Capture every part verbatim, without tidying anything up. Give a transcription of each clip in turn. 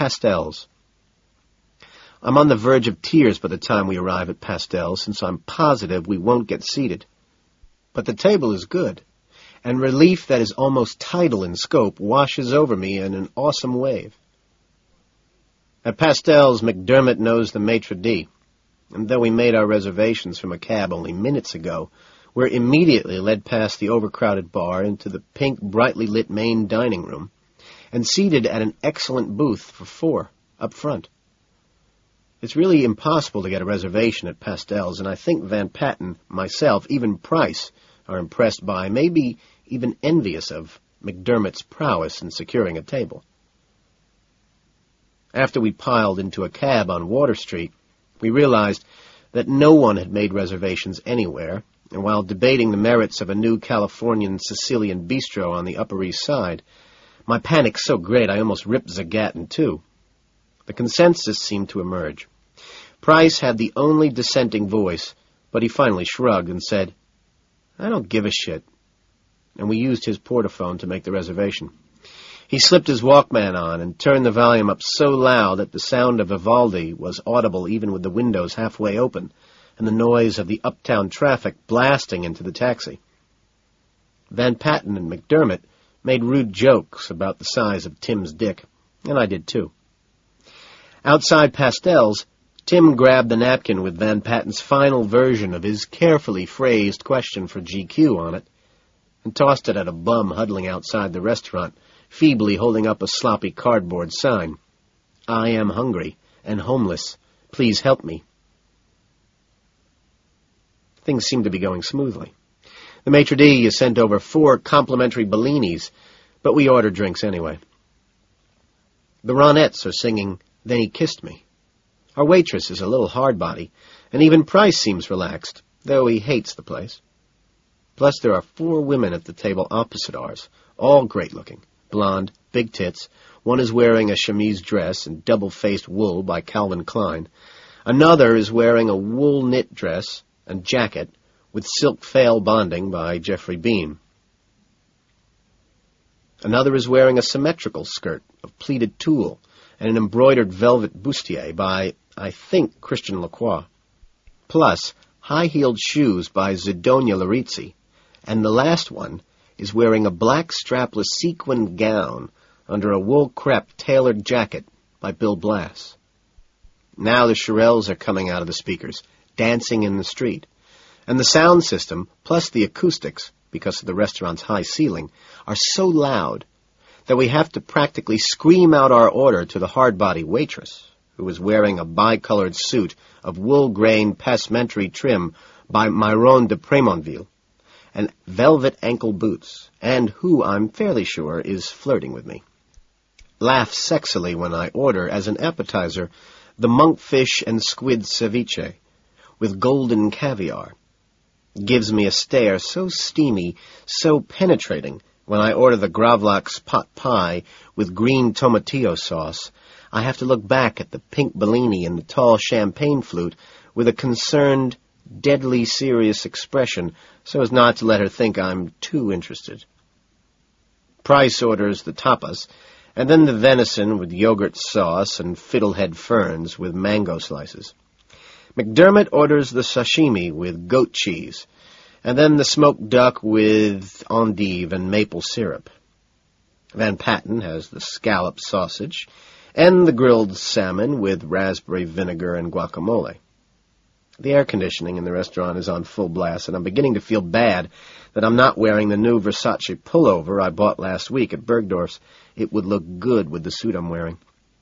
Pastel's. I'm on the verge of tears by the time we arrive at Pastel's, since I'm positive we won't get seated. But the table is good, and relief that is almost tidal in scope washes over me in an awesome wave. At Pastel's, McDermott knows the maitre d', and though we made our reservations from a cab only minutes ago, we're immediately led past the overcrowded bar into the pink, brightly lit main dining room, and seated at an excellent booth for four, up front. It's really impossible to get a reservation at Pastel's, and I think Van Patten, myself, even Price, are impressed by, maybe even envious of, McDermott's prowess in securing a table. After we piled into a cab on Water Street, we realized that no one had made reservations anywhere, and while debating the merits of a new Californian Sicilian bistro on the Upper East Side, my panic so great I almost ripped Zagat in two. The consensus seemed to emerge. Price had the only dissenting voice, but he finally shrugged and said, "I don't give a shit," and we used his portaphone to make the reservation. He slipped his Walkman on and turned the volume up so loud that the sound of Vivaldi was audible even with the windows halfway open, and the noise of the uptown traffic blasting into the taxi. Van Patten and McDermott made rude jokes about the size of Tim's dick, and I did too. Outside Pastel's, Tim grabbed the napkin with Van Patten's final version of his carefully phrased question for G Q on it, and tossed it at a bum huddling outside the restaurant, feebly holding up a sloppy cardboard sign. "I am hungry and homeless. Please help me." Things seemed to be going smoothly. The maitre d' sent over four complimentary Bellinis, but we ordered drinks anyway. The Ronettes are singing "Then He Kissed Me." Our waitress is a little hard-body, and even Price seems relaxed, though he hates the place. Plus there are four women at the table opposite ours, all great-looking, blonde, big tits. One is wearing a chemise dress and double-faced wool by Calvin Klein. Another is wearing a wool knit dress and jacket with silk fail bonding by Jeffrey Beam. Another is wearing a symmetrical skirt of pleated tulle and an embroidered velvet bustier by, I think, Christian Lacroix. Plus, high-heeled shoes by Zidonia Larizzi, and the last one is wearing a black strapless sequined gown under a wool crepe tailored jacket by Bill Blass. Now the Shirelles are coming out of the speakers, dancing in the street, and the sound system, plus the acoustics, because of the restaurant's high ceiling, are so loud that we have to practically scream out our order to the hard-body waitress, who is wearing a bicolored suit of wool-grain passementerie trim by Myron de Prémonville, and velvet ankle boots, and who, I'm fairly sure, is flirting with me. Laughs sexily when I order, as an appetizer, the monkfish and squid ceviche, with golden caviar. Gives me a stare so steamy, so penetrating, when I order the Gravlax pot pie with green tomatillo sauce, I have to look back at the pink Bellini and the tall champagne flute with a concerned, deadly serious expression so as not to let her think I'm too interested. Price orders the tapas, and then the venison with yogurt sauce and fiddlehead ferns with mango slices. McDermott orders the sashimi with goat cheese, and then the smoked duck with endive and maple syrup. Van Patten has the scallop sausage, and the grilled salmon with raspberry vinegar and guacamole. The air conditioning in the restaurant is on full blast, and I'm beginning to feel bad that I'm not wearing the new Versace pullover I bought last week at Bergdorf's. It would look good with the suit I'm wearing.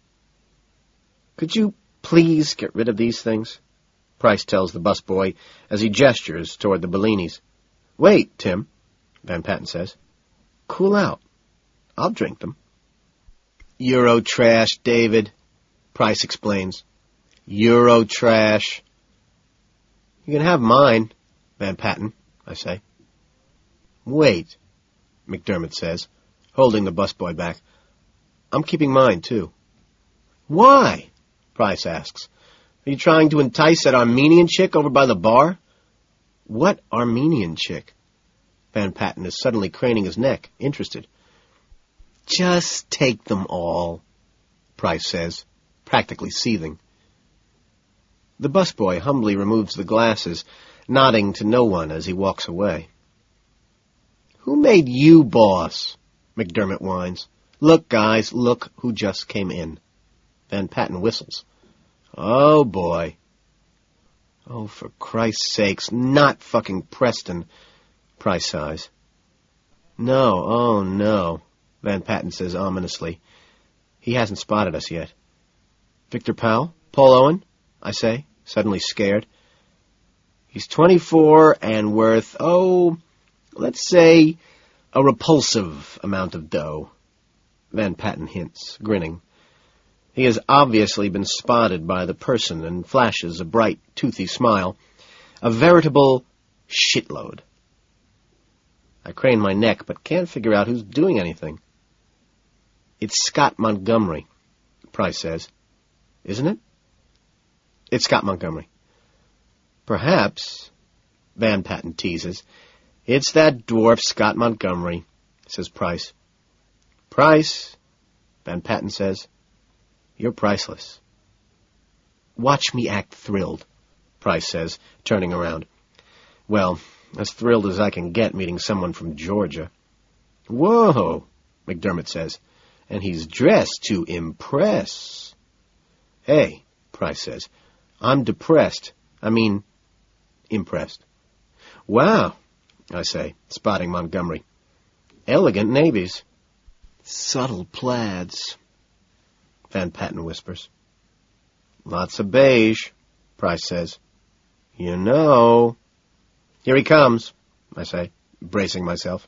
"Could you please get rid of these things?" Price tells the busboy as he gestures toward the Bellinis. "Wait, Tim," Van Patten says. "Cool out. I'll drink them." "Euro trash, David," Price explains. "Euro trash." "You can have mine, Van Patten," I say. "Wait," McDermott says, holding the busboy back. "I'm keeping mine, too." "Why?" Price asks. "Are you trying to entice that Armenian chick over by the bar?" "What Armenian chick?" Van Patten is suddenly craning his neck, interested. "Just take them all," Price says, practically seething. The busboy humbly removes the glasses, nodding to no one as he walks away. "Who made you boss?" McDermott whines. "Look, guys, look who just came in." Van Patten whistles. "Oh, boy." "Oh, for Christ's sakes, not fucking Preston," Price sighs. "No, oh, no," Van Patten says ominously. "He hasn't spotted us yet." "Victor Powell? Paul Owen?" I say, suddenly scared. "He's twenty-four and worth, oh, let's say, a repulsive amount of dough," Van Patten hints, grinning. He has obviously been spotted by the person and flashes a bright, toothy smile. A veritable shitload. I crane my neck, but can't figure out who's doing anything. "It's Scott Montgomery," Price says. "Isn't it?" "It's Scott Montgomery." "Perhaps," Van Patten teases. "It's that dwarf Scott Montgomery," says Price. "Price," Van Patten says. "You're priceless." "Watch me act thrilled," Price says, turning around. Well, as thrilled as I can get meeting someone from Georgia. "Whoa," McDermott says, "and he's dressed to impress." "Hey," Price says, "I'm depressed. I mean, impressed." "Wow," I say, spotting Montgomery. "Elegant navies." "Subtle plaids," Van Patten whispers. "Lots of beige," Price says. "You know." "Here he comes," I say, bracing myself.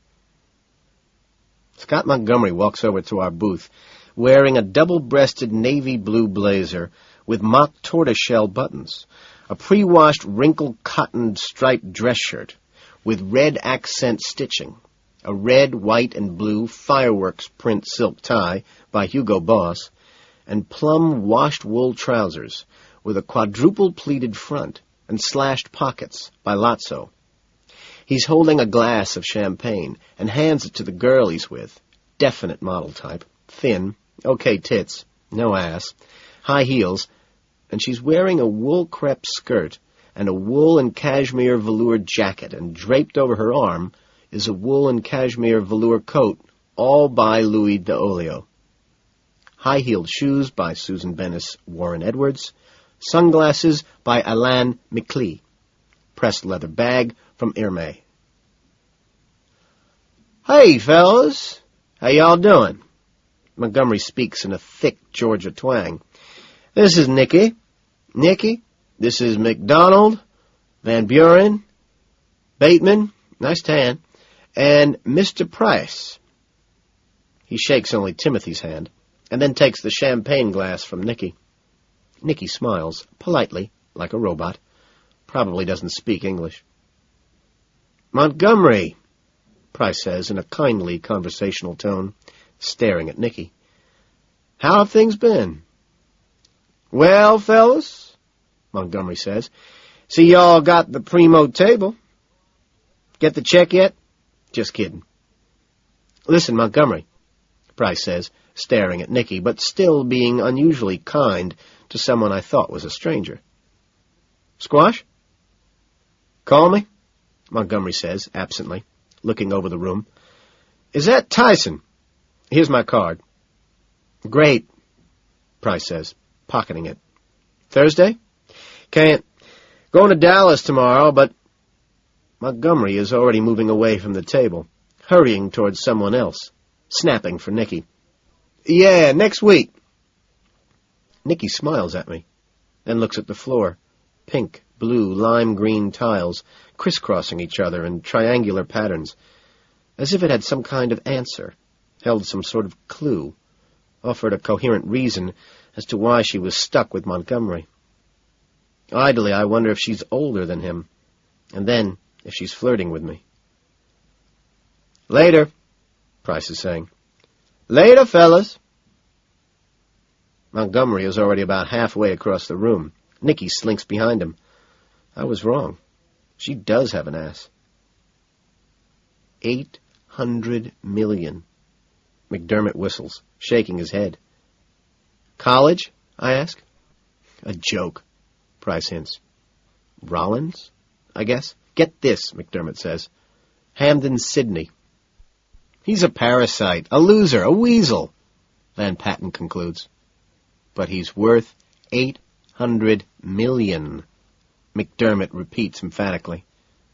Scott Montgomery walks over to our booth, wearing a double-breasted navy blue blazer with mock tortoiseshell buttons, a pre-washed wrinkled cotton striped dress shirt with red accent stitching, a red, white, and blue fireworks print silk tie by Hugo Boss, and plum washed wool trousers with a quadruple pleated front and slashed pockets by Lotso. He's holding a glass of champagne and hands it to the girl he's with, definite model type, thin, okay tits, no ass, high heels, and she's wearing a wool crepe skirt and a wool and cashmere velour jacket, and draped over her arm is a wool and cashmere velour coat, all by Louis D'Olio. High-heeled shoes by Susan Bennis Warren Edwards, sunglasses by Alain Micli, pressed leather bag from Hermès. "Hey, fellas, how y'all doing?" Montgomery speaks in a thick Georgia twang. "This is Nicky. Nicky, this is McDonald, Van Buren, Bateman, nice tan, and Mister Price." He shakes only Timothy's hand, and then takes the champagne glass from Nicky. Nicky smiles, politely, like a robot. Probably doesn't speak English. "Montgomery," Price says in a kindly conversational tone, staring at Nicky. "How have things been?" "Well, fellas," Montgomery says, "see y'all got the primo table. Get the check yet?" "Just kidding." "Listen, Montgomery," Price says, staring at Nicky, but still being unusually kind to someone I thought was a stranger. "Squash?" "Call me," Montgomery says, absently, looking over the room. "Is that Tyson? Here's my card." "Great," Price says, pocketing it. "Thursday?" "Can't. Going to Dallas tomorrow, but—" Montgomery is already moving away from the table, hurrying towards someone else, snapping for Nicky. "Yeah, next week." Nicky smiles at me, then looks at the floor. Pink, blue, lime-green tiles, crisscrossing each other in triangular patterns, as if it had some kind of answer, held some sort of clue, offered a coherent reason as to why she was stuck with Montgomery. Idly, I wonder if she's older than him, and then if she's flirting with me. "Later," Price is saying. "Later, fellas." Montgomery is already about halfway across the room. Nicky slinks behind him. I was wrong. She does have an ass. Eight hundred million. McDermott whistles, shaking his head. College? I ask. A joke, Price hints. Rollins, I guess? Get this, McDermott says. Hamden Sydney. He's a parasite, a loser, a weasel, Van Patten concludes. But he's worth eight hundred million, McDermott repeats emphatically.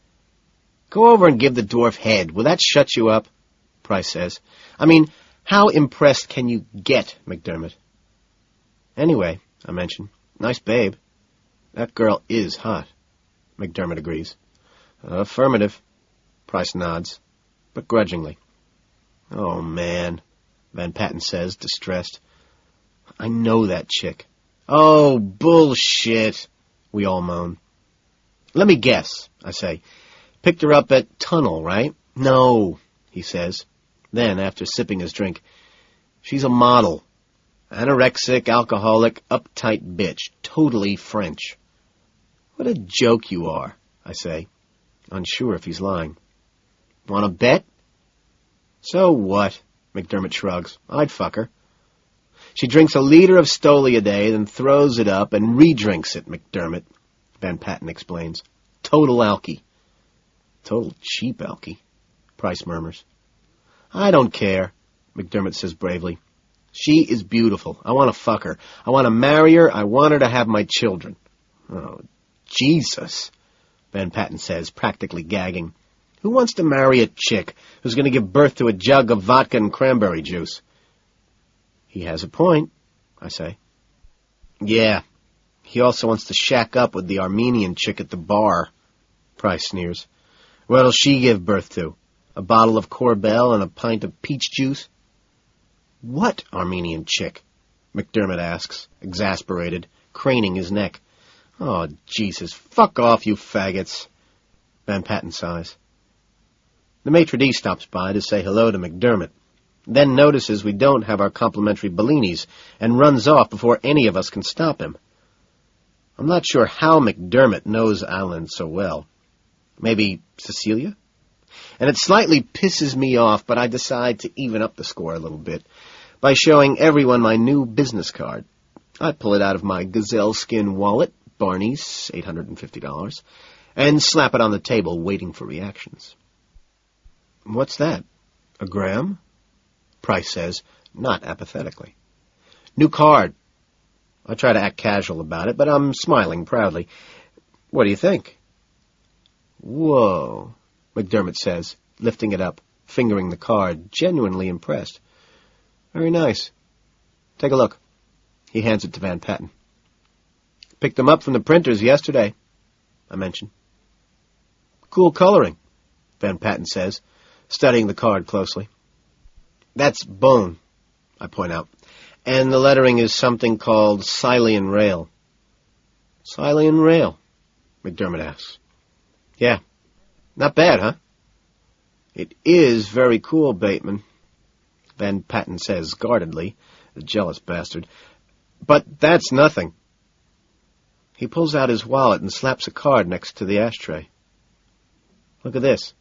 Go over and give the dwarf head. Will that shut you up? Price says. I mean, how impressed can you get, McDermott? Anyway, I mention, nice babe. That girl is hot, McDermott agrees. Affirmative, Price nods, but grudgingly. Oh, man, Van Patten says, distressed. I know that chick. Oh, bullshit, we all moan. Let me guess, I say. Picked her up at Tunnel, right? No, he says. Then, after sipping his drink, she's a model. Anorexic, alcoholic, uptight bitch. Totally French. What a joke you are, I say, unsure if he's lying. Want to bet? So what? McDermott shrugs. I'd fuck her. She drinks a liter of Stoli a day, then throws it up and re-drinks it, McDermott, Van Patten explains. Total alky. Total cheap alky, Price murmurs. I don't care, McDermott says bravely. She is beautiful. I want to fuck her. I want to marry her. I want her to have my children. Oh, Jesus, Van Patten says, practically gagging. Who wants to marry a chick who's going to give birth to a jug of vodka and cranberry juice? He has a point, I say. Yeah, he also wants to shack up with the Armenian chick at the bar, Price sneers. What'll she give birth to? A bottle of Corbel and a pint of peach juice? What Armenian chick? McDermott asks, exasperated, craning his neck. Oh, Jesus, fuck off, you faggots, Van Patten sighs. The maitre d' stops by to say hello to McDermott, then notices we don't have our complimentary Bellinis, and runs off before any of us can stop him. I'm not sure how McDermott knows Alan so well. Maybe Cecilia? And it slightly pisses me off, but I decide to even up the score a little bit by showing everyone my new business card. I pull it out of my gazelle skin wallet, Barney's, eight hundred fifty dollars, and slap it on the table, waiting for reactions. What's that? A gram? Price says, not apathetically. New card. I try to act casual about it, but I'm smiling proudly. What do you think? Whoa, McDermott says, lifting it up, fingering the card, genuinely impressed. Very nice. Take a look. He hands it to Van Patten. Picked them up from the printers yesterday, I mention. Cool coloring, Van Patten says, studying the card closely. That's bone, I point out, and the lettering is something called Silian Rail. Silian Rail, McDermott asks. Yeah, not bad, huh? It is very cool, Bateman, Van Patten says guardedly, the jealous bastard. But that's nothing. He pulls out his wallet and slaps a card next to the ashtray. Look at this.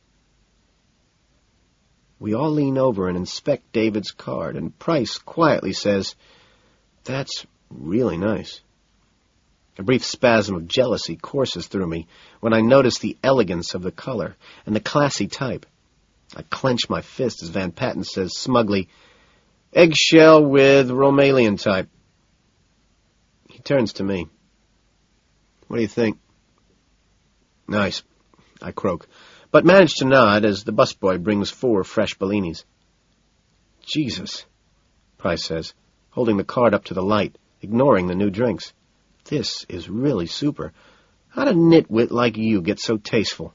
We all lean over and inspect David's card, and Price quietly says, That's really nice. A brief spasm of jealousy courses through me when I notice the elegance of the color and the classy type. I clench my fist as Van Patten says smugly, Eggshell with Romalian type. He turns to me. What do you think? Nice, I croak, but manage to nod as the busboy brings four fresh Bellinis. Jesus, Price says, holding the card up to the light, ignoring the new drinks. This is really super. How did a nitwit like you get so tasteful?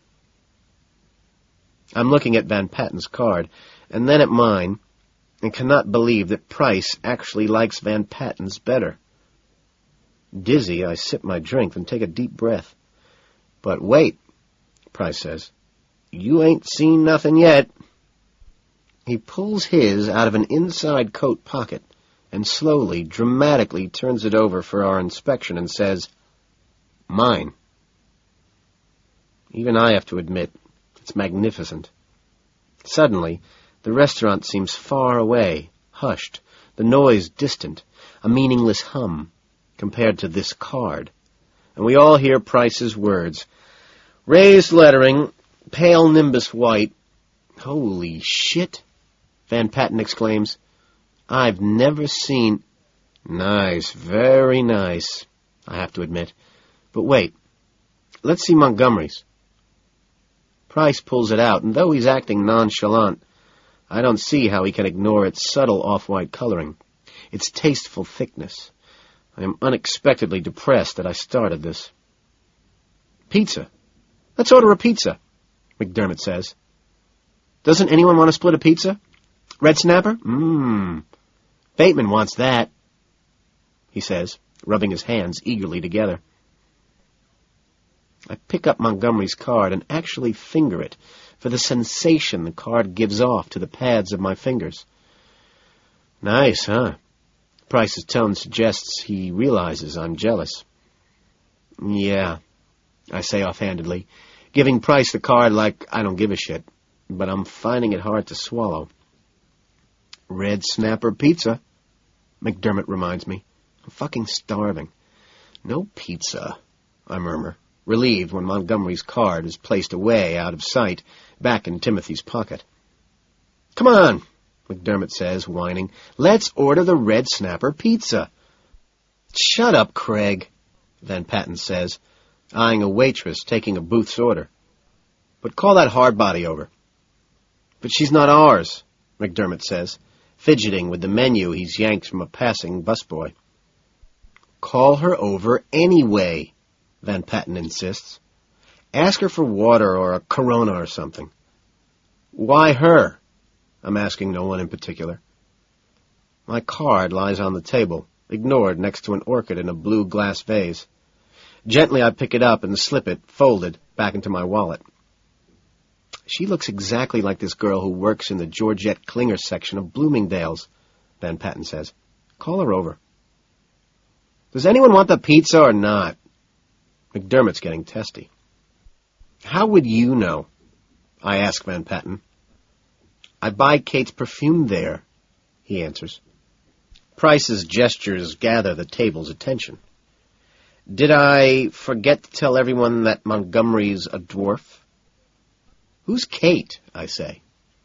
I'm looking at Van Patten's card, and then at mine, and cannot believe that Price actually likes Van Patten's better. Dizzy, I sip my drink and take a deep breath. But wait, Price says. You ain't seen nothing yet. He pulls his out of an inside coat pocket and slowly, dramatically turns it over for our inspection and says, Mine. Even I have to admit, it's magnificent. Suddenly, the restaurant seems far away, hushed, the noise distant. a meaningless hum, compared to this card. And we all hear Price's words. Raised lettering, pale nimbus white. Holy shit, Van Patten exclaims. I've never seen... Nice, very nice, I have to admit. But wait, let's see Montgomery's. Price pulls it out, and though he's acting nonchalant, I don't see how he can ignore its subtle off-white coloring, its tasteful thickness. I am unexpectedly depressed that I started this. Pizza. Let's order a pizza, McDermott says. Doesn't anyone want to split a pizza? Red Snapper? Mmm. Bateman wants that, he says, rubbing his hands eagerly together. I pick up Montgomery's card and actually finger it for the sensation the card gives off to the pads of my fingers. Nice, huh? Price's tone suggests he realizes I'm jealous. Yeah, I say offhandedly, giving Price the card like I don't give a shit, but I'm finding it hard to swallow. Red Snapper pizza, McDermott reminds me. I'm fucking starving. No pizza, I murmur, relieved when Montgomery's card is placed away out of sight, back in Timothy's pocket. Come on, McDermott says, whining. Let's order the Red Snapper pizza. Shut up, Craig, Van Patten says, eyeing a waitress taking a Booth's order. But call that hardbody over. But she's not ours, McDermott says, fidgeting with the menu he's yanked from a passing busboy. Call her over anyway, Van Patten insists. Ask her for water or a Corona or something. Why her? I'm asking no one in particular. My card lies on the table, ignored next to an orchid in a blue glass vase. Gently I pick it up and slip it, folded, back into my wallet. She looks exactly like this girl who works in the Georgette Klinger section of Bloomingdale's, Van Patten says. Call her over. Does anyone want the pizza or not? McDermott's getting testy. How would you know? I ask Van Patten. I buy Kate's perfume there, he answers. Price's gestures gather the table's attention. Did I forget to tell everyone that Montgomery's a dwarf? Who's Kate, I say.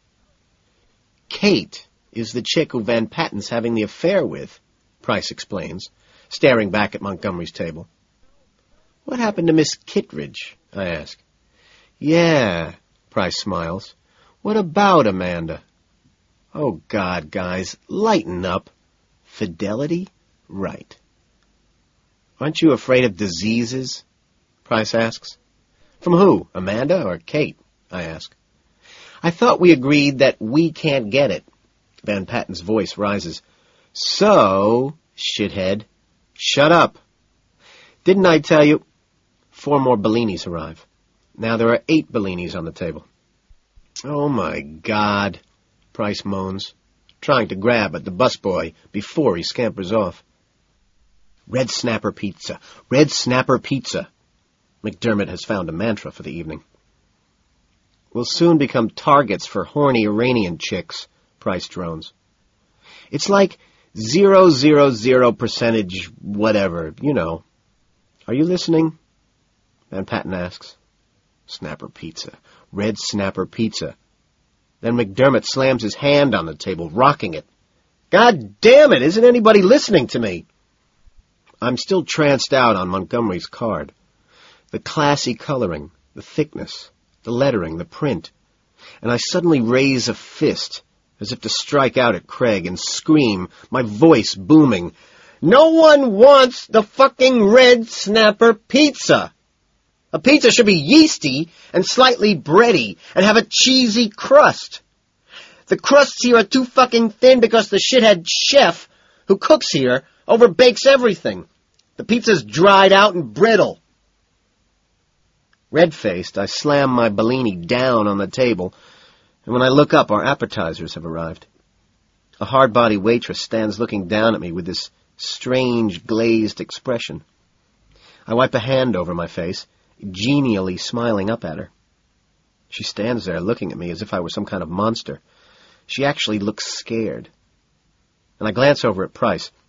Kate is the chick who Van Patten's having the affair with, Price explains, staring back at Montgomery's table. What happened to Miss Kittredge? I ask. Yeah, Price smiles. What about Amanda? Oh, God, guys, lighten up. Fidelity? Right. Aren't you afraid of diseases? Price asks. From who, Amanda or Kate? I ask. I thought we agreed that we can't get it. Van Patten's voice rises. So, shithead, shut up. Didn't I tell you? Four more Bellinis arrive. Now there are eight Bellinis on the table. Oh, my God, Price moans, trying to grab at the busboy before he scampers off. Red Snapper pizza, Red Snapper pizza. McDermott has found a mantra for the evening. We'll soon become targets for horny Iranian chicks, Price drones. It's like zero zero zero percentage whatever, you know. Are you listening? Van Patten asks. Snapper pizza, Red Snapper pizza. Then McDermott slams his hand on the table, rocking it. God damn it, isn't anybody listening to me? I'm still tranced out on Montgomery's card. The classy coloring, the thickness, the lettering, the print. And I suddenly raise a fist, as if to strike out at Craig and scream, my voice booming. No one wants the fucking Red Snapper pizza! A pizza should be yeasty and slightly bready and have a cheesy crust. The crusts here are too fucking thin because the shithead chef who cooks here overbakes everything. The pizza's dried out and brittle. Red-faced, I slam my Bellini down on the table, and when I look up, our appetizers have arrived. A hard-body waitress stands looking down at me with this strange, glazed expression. I wipe a hand over my face, genially smiling up at her. She stands there looking at me as if I were some kind of monster. She actually looks scared. And I glance over at Price.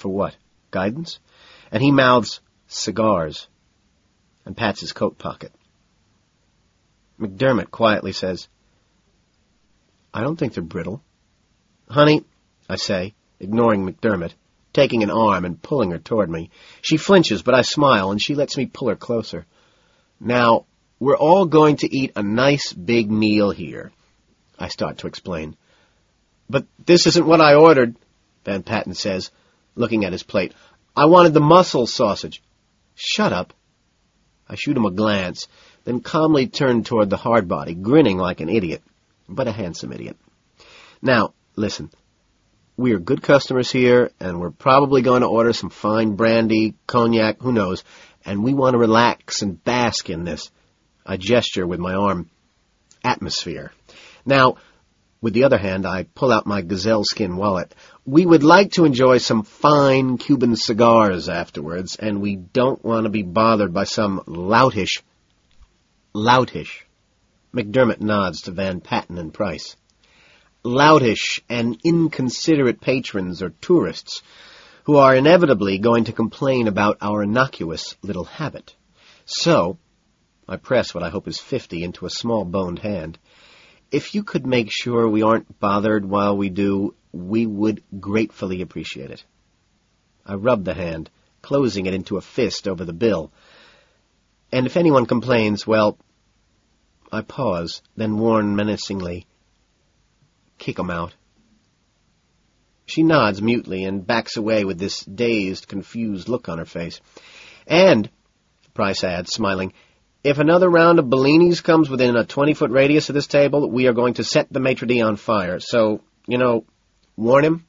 For what? Guidance? And he mouths, cigars, and pats his coat pocket. McDermott quietly says, I don't think they're brittle. Honey, I say, ignoring McDermott, taking an arm and pulling her toward me. She flinches, but I smile, and she lets me pull her closer. Now, we're all going to eat a nice big meal here, I start to explain. But this isn't what I ordered, Van Patten says, looking at his plate. I wanted the mussel sausage. Shut up. I shoot him a glance, then calmly turn toward the hardbody, grinning like an idiot, but a handsome idiot. Now, listen. We are good customers here, and we're probably going to order some fine brandy, cognac, who knows, and we want to relax and bask in this. I gesture with my arm. Atmosphere. Now, with the other hand, I pull out my gazelle skin wallet. We would like to enjoy some fine Cuban cigars afterwards, and we don't want to be bothered by some loutish... Loutish. McDermott nods to Van Patten and Price. Loutish and inconsiderate patrons or tourists who are inevitably going to complain about our innocuous little habit. So, I press what I hope is fifty into a small boned hand. If you could make sure we aren't bothered while we do, we would gratefully appreciate it. I rub the hand, closing it into a fist over the bill. And if anyone complains, well, I pause, then warn menacingly, kick 'em out. She nods mutely and backs away with this dazed, confused look on her face. And, Price adds, smiling, if another round of Bellinis comes within a twenty-foot radius of this table, we are going to set the maitre d' on fire. So, you know, warn him.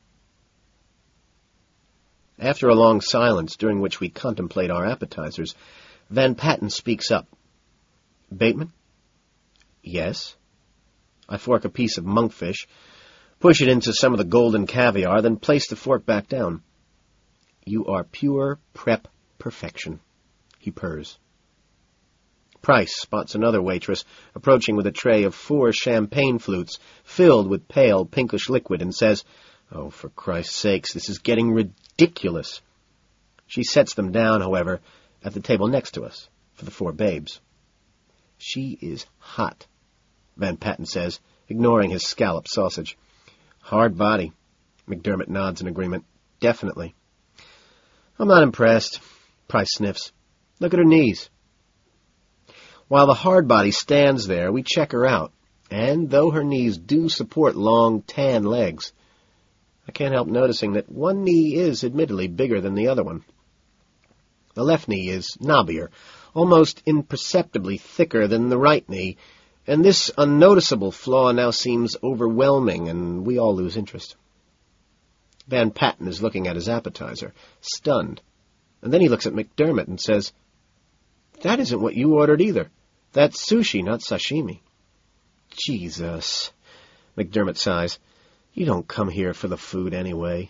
After a long silence, during which we contemplate our appetizers, Van Patten speaks up. Bateman? Yes. I fork a piece of monkfish, push it into some of the golden caviar, then place the fork back down. You are pure prep perfection, he purrs. Price spots another waitress approaching with a tray of four champagne flutes filled with pale pinkish liquid and says, Oh, for Christ's sakes, this is getting ridiculous. She sets them down, however, at the table next to us for the four babes. She is hot, Van Patten says, ignoring his scalloped sausage. Hard body. McDermott nods in agreement. Definitely. I'm not impressed, Price sniffs. Look at her knees. While the hard body stands there, we check her out, and though her knees do support long, tan legs, I can't help noticing that one knee is admittedly bigger than the other one. The left knee is knobbier, almost imperceptibly thicker than the right knee, and this unnoticeable flaw now seems overwhelming, and we all lose interest. Van Patten is looking at his appetizer, stunned, and then he looks at McDermott and says, That isn't what you ordered either. That's sushi, not sashimi. Jesus, McDermott sighs. You don't come here for the food anyway.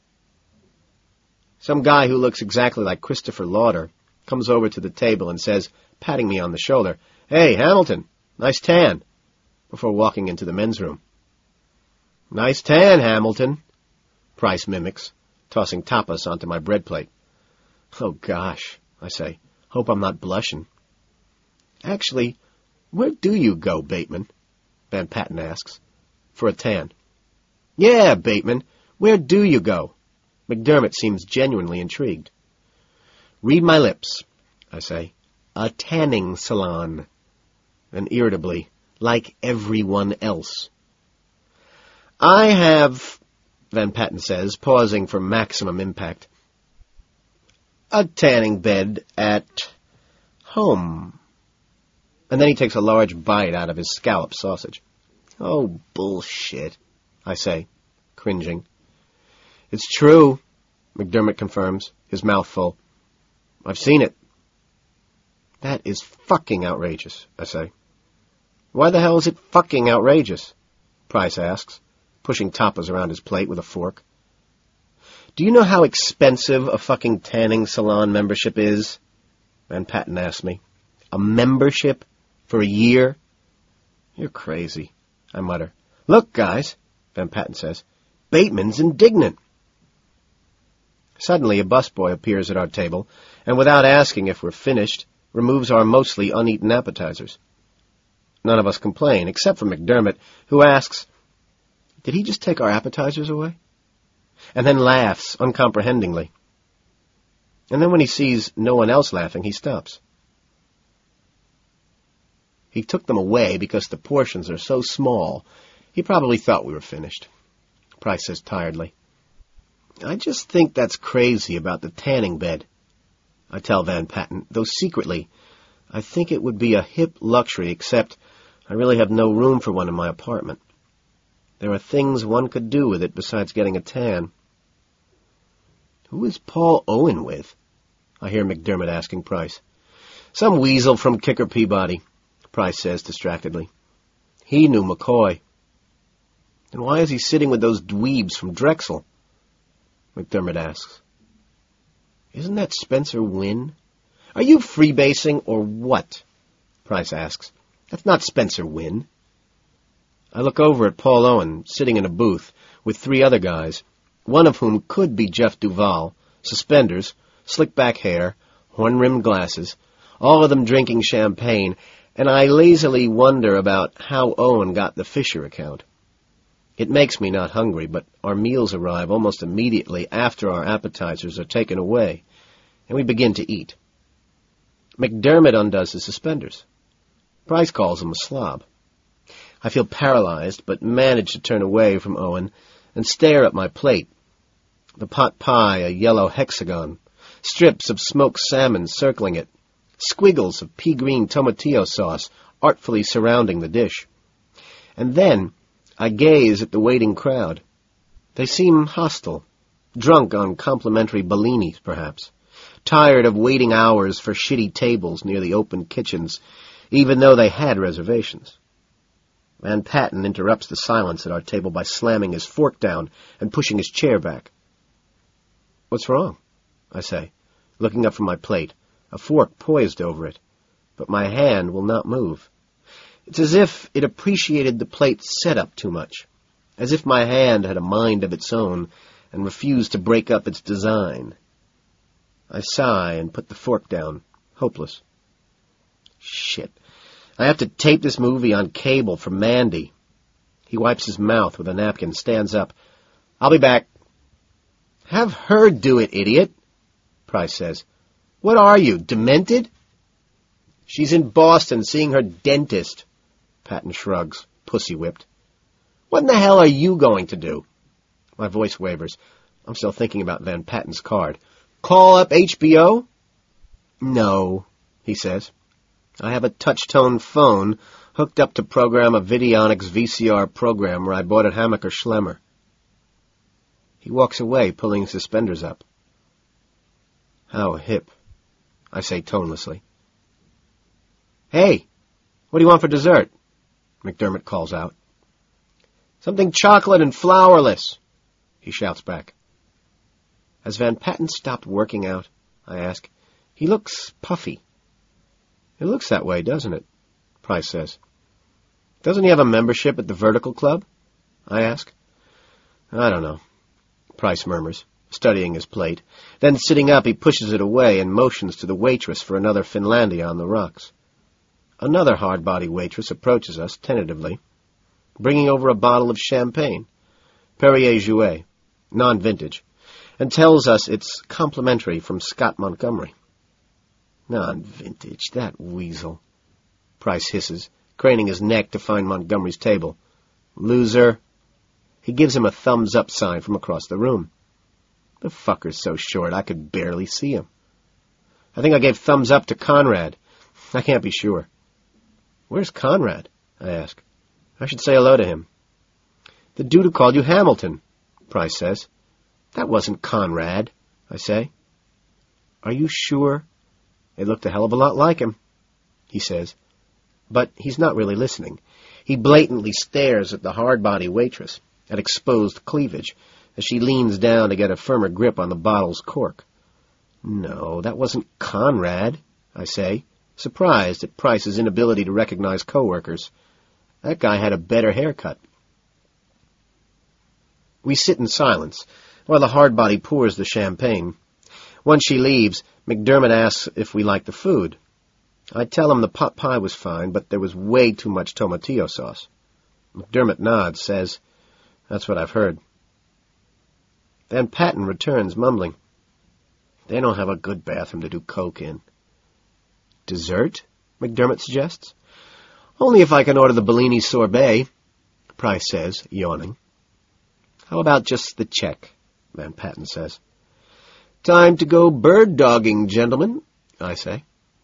Some guy who looks exactly like Christopher Lauder comes over to the table and says, patting me on the shoulder, Hey, Hamilton, nice tan, before walking into the men's room. Nice tan, Hamilton, Price mimics, tossing tapas onto my bread plate. Oh, gosh, I say. Hope I'm not blushing. Actually, where do you go, Bateman? Van Patten asks. For a tan. Yeah, Bateman, where do you go? McDermott seems genuinely intrigued. Read my lips, I say. A tanning salon. And irritably, like everyone else. I have, Van Patten says, pausing for maximum impact, a tanning bed at home. And then he takes a large bite out of his scalloped sausage. Oh, bullshit, I say, cringing. It's true, McDermott confirms, his mouth full. I've seen it. That is fucking outrageous, I say. Why the hell is it fucking outrageous? Price asks, pushing tapas around his plate with a fork. Do you know how expensive a fucking tanning salon membership is? Van Patten asks me. A membership for a year? You're crazy, I mutter. Look, guys, Van Patten says. Bateman's indignant. Suddenly, a busboy appears at our table, and without asking if we're finished, removes our mostly uneaten appetizers. None of us complain, except for McDermott, who asks, "Did he just take our appetizers away?" And then laughs uncomprehendingly. And then when he sees no one else laughing, he stops. He took them away because the portions are so small. He probably thought we were finished. Price says tiredly, "I just think that's crazy about the tanning bed." I tell Van Patten, though secretly, I think it would be a hip luxury, except I really have no room for one in my apartment. There are things one could do with it besides getting a tan. "Who is Paul Owen with?" I hear McDermott asking Price. "Some weasel from Kicker Peabody," Price says distractedly. "He knew McCoy." "Then why is he sitting with those dweebs from Drexel?" McDermott asks. "Isn't that Spencer Wynne?" "Are you freebasing or what?" Price asks. "That's not Spencer Wynne." I look over at Paul Owen, sitting in a booth, with three other guys, one of whom could be Jeff Duval, suspenders, slick-back hair, horn-rimmed glasses, all of them drinking champagne, and I lazily wonder about how Owen got the Fisher account. It makes me not hungry, but our meals arrive almost immediately after our appetizers are taken away, and we begin to eat. McDermott undoes his suspenders. Price calls him a slob. I feel paralyzed, but manage to turn away from Owen and stare at my plate. The pot pie, a yellow hexagon, strips of smoked salmon circling it, squiggles of pea-green tomatillo sauce artfully surrounding the dish. And then I gaze at the waiting crowd. They seem hostile, drunk on complimentary Bellinis, perhaps, tired of waiting hours for shitty tables near the open kitchens, even though they had reservations. Van Patten interrupts the silence at our table by slamming his fork down and pushing his chair back. "What's wrong?" I say, looking up from my plate, a fork poised over it, but my hand will not move. It's as if it appreciated the plate's setup too much, as if my hand had a mind of its own and refused to break up its design. I sigh and put the fork down, hopeless. Shit. I have to tape this movie on cable for Mandy. He wipes his mouth with a napkin, stands up. "I'll be back." "Have her do it, idiot," Price says. "What are you, demented?" "She's in Boston seeing her dentist," Patten shrugs, pussy-whipped. "What in the hell are you going to do?" My voice wavers. I'm still thinking about Van Patten's card. "Call up H B O?" "No," he says. "I have a touch-tone phone hooked up to program a Videonics V C R program where I bought at Hammacher Schlemmer." He walks away, pulling his suspenders up. "How hip," I say tonelessly. "Hey, what do you want for dessert?" McDermott calls out. "Something chocolate and flourless," he shouts back. "Has Van Patten stopped working out?" I ask. "He looks puffy." "It looks that way, doesn't it?" Price says. "Doesn't he have a membership at the Vertical Club?" I ask. "I don't know," Price murmurs, studying his plate. Then, sitting up, he pushes it away and motions to the waitress for another Finlandia on the rocks. Another hard-body waitress approaches us, tentatively, bringing over a bottle of champagne, Perrier Jouet, non-vintage, and tells us it's complimentary from Scott Montgomery. "Non-vintage, that weasel," Price hisses, craning his neck to find Montgomery's table. "Loser." He gives him a thumbs-up sign from across the room. The fucker's so short I could barely see him. I think I gave thumbs up to Conrad. I can't be sure. "Where's Conrad?" I ask. "I should say hello to him." "The dude who called you Hamilton," Price says. "That wasn't Conrad," I say. "Are you sure?" "It looked a hell of a lot like him," he says. But he's not really listening. He blatantly stares at the hard-body waitress, at exposed cleavage, as she leans down to get a firmer grip on the bottle's cork. "No, that wasn't Conrad," I say, surprised at Price's inability to recognize coworkers. That guy had a better haircut. We sit in silence, while the hard-body pours the champagne. Once she leaves, McDermott asks if we like the food. I tell him the pot pie was fine, but there was way too much tomatillo sauce. McDermott nods, says, "That's what I've heard." Van Patten returns, mumbling, "They don't have a good bathroom to do coke in." "Dessert?" McDermott suggests. "Only if I can order the Bellini sorbet," Price says, yawning. "How about just the check?" Van Patten says. "Time to go bird-dogging, gentlemen," I say.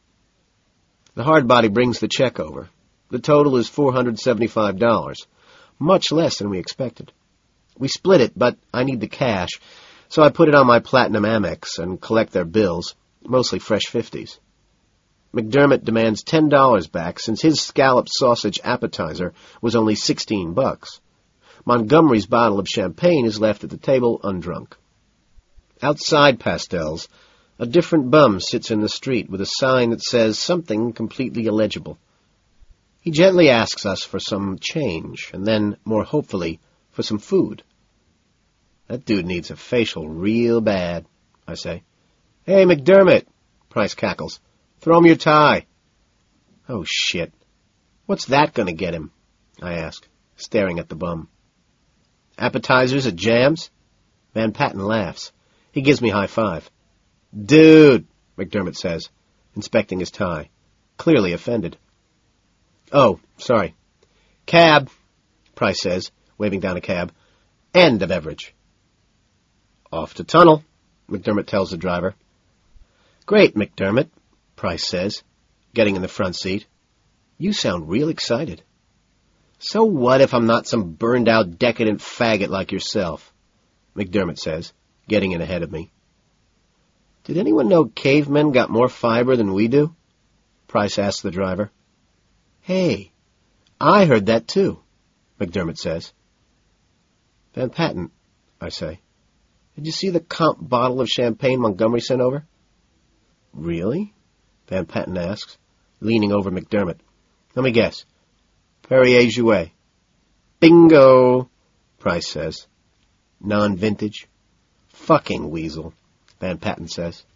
The hard-body brings the check over. The total is four hundred seventy-five dollars, much less than we expected. We split it, but I need the cash, so I put it on my Platinum Amex and collect their bills, mostly fresh fifties. McDermott demands ten dollars back since his scalloped sausage appetizer was only sixteen bucks. Montgomery's bottle of champagne is left at the table undrunk. Outside Pastel's, a different bum sits in the street with a sign that says something completely illegible. He gently asks us for some change, and then, more hopefully, for some food. "That dude needs a facial real bad," I say. "Hey, McDermott," Price cackles. "Throw him your tie." "Oh, shit. What's that going to get him?" I ask, staring at the bum. "Appetizers at Jams?" Van Patten laughs. He gives me a high five. "Dude," McDermott says, inspecting his tie, clearly offended. "Oh, sorry. Cab," Price says, waving down a cab. "And a beverage." "Off to Tunnel," McDermott tells the driver. "Great, McDermott," Price says, getting in the front seat. "You sound real excited." "So what if I'm not some burned-out, decadent faggot like yourself?" McDermott says, getting in ahead of me. "Did anyone know cavemen got more fiber than we do?" Price asks the driver. "Hey, I heard that too," McDermott says. "Van Patten," I say, "did you see the comp bottle of champagne Montgomery sent over?" "Really?" Van Patten asks, leaning over McDermott. "Let me guess. Perrier Jouet." "Bingo," Price says. "Non-vintage?" "Fucking weasel," Van Patten says.